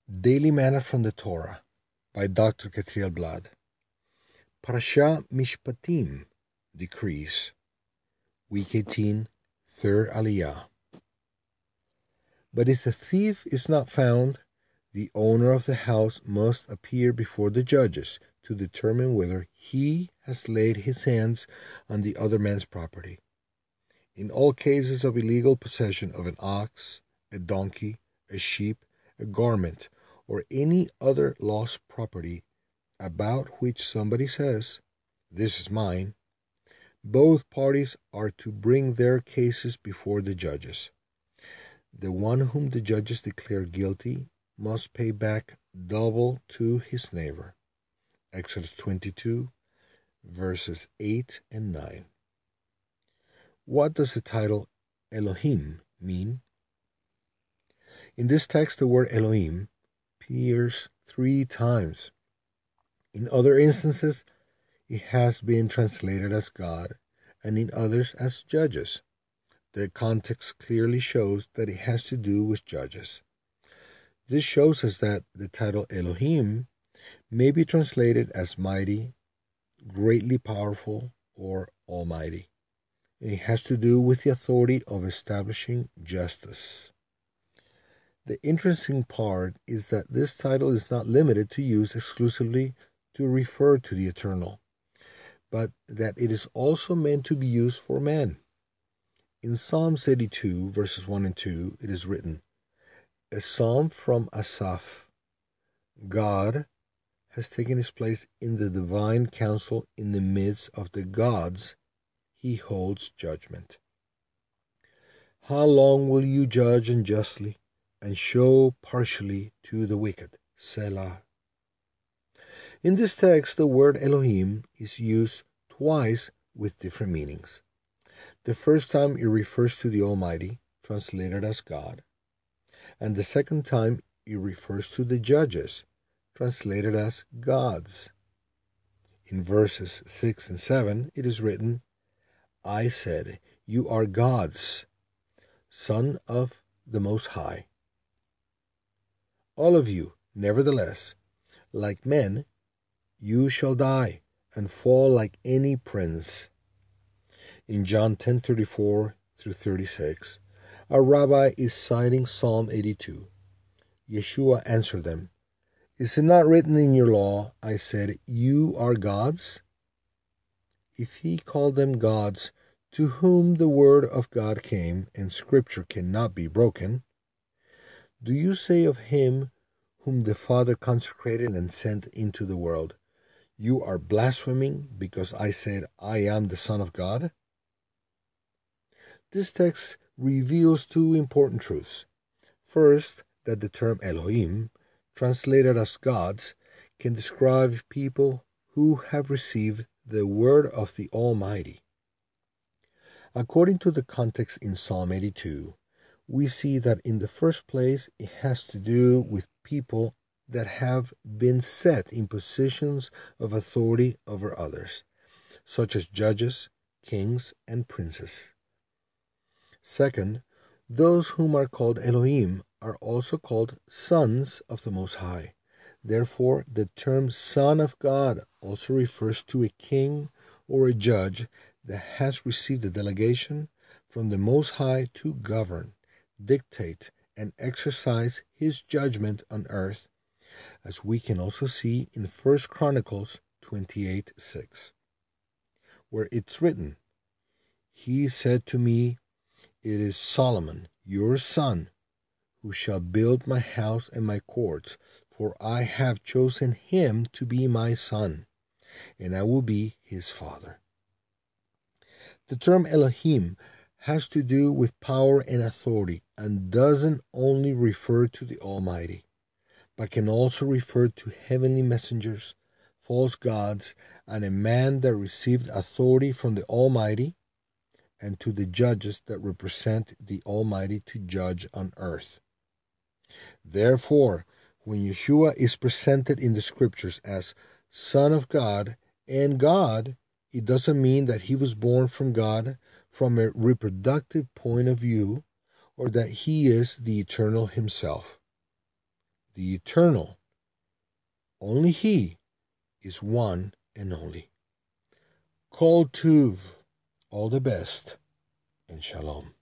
Daily Manna from the Torah by Dr. Catriel Blad. Parasha Mishpatim, Decrees, Week 18, Third Aliyah. But if the thief is not found, the owner of the house must appear before the judges to determine whether he has laid his hands on the other man's property. In all cases of illegal possession of an ox, a donkey, a sheep, a garment, or any other lost property about which somebody says, "This is mine," both parties are to bring their cases before the judges. The one whom the judges declare guilty must pay back double to his neighbor. Exodus 22, verses 8 and 9. What does the title Elohim mean? In this text, the word Elohim appears 3 times. In other instances, it has been translated as God, and in others as judges. The context clearly shows that it has to do with judges. This shows us that the title Elohim may be translated as mighty, greatly powerful, or almighty. And it has to do with the authority of establishing justice. The interesting part is that this title is not limited to use exclusively to refer to the Eternal, but that it is also meant to be used for man. In Psalms 82, verses 1 and 2, it is written, "A psalm from Asaph. God has taken his place in the divine council in the midst of the gods. He holds judgment. How long will you judge unjustly and show partially to the wicked? Selah." In this text, the word Elohim is used twice with different meanings. The first time it refers to the Almighty, translated as God, and the second time it refers to the judges, translated as gods. In verses 6 and 7, it is written, "I said, you are gods, Son of the Most High. All of you, nevertheless, like men, you shall die and fall like any prince." In John 10:34 through 36, our rabbi is citing Psalm 82. Yeshua answered them, "Is it not written in your law, I said, you are gods?" If he called them gods, to whom the word of God came, and scripture cannot be broken, do you say of him whom the Father consecrated and sent into the world, "You are blaspheming because I said I am the Son of God"? This text reveals 2 important truths. First, that the term Elohim, translated as gods, can describe people who have received the word of the Almighty. According to the context in Psalm 82, we see that in the first place it has to do with people that have been set in positions of authority over others, such as judges, kings, and princes. Second, those whom are called Elohim are also called sons of the Most High. Therefore, the term Son of God also refers to a king or a judge that has received a delegation from the Most High to govern, dictate, and exercise his judgment on earth, as we can also see in 1 Chronicles 28:6, where it's written, "He said to me, it is Solomon, your son, who shall build my house and my courts, for I have chosen him to be my son, and I will be his father." The term Elohim has to do with power and authority and doesn't only refer to the Almighty, but can also refer to heavenly messengers, false gods, and a man that received authority from the Almighty, and to the judges that represent the Almighty to judge on earth. Therefore, when Yeshua is presented in the scriptures as Son of God and God, it doesn't mean that he was born from God from a reproductive point of view, or that he is the Eternal himself. the eternal. Only He is one and only. Kol Tuv, all the best, and Shalom.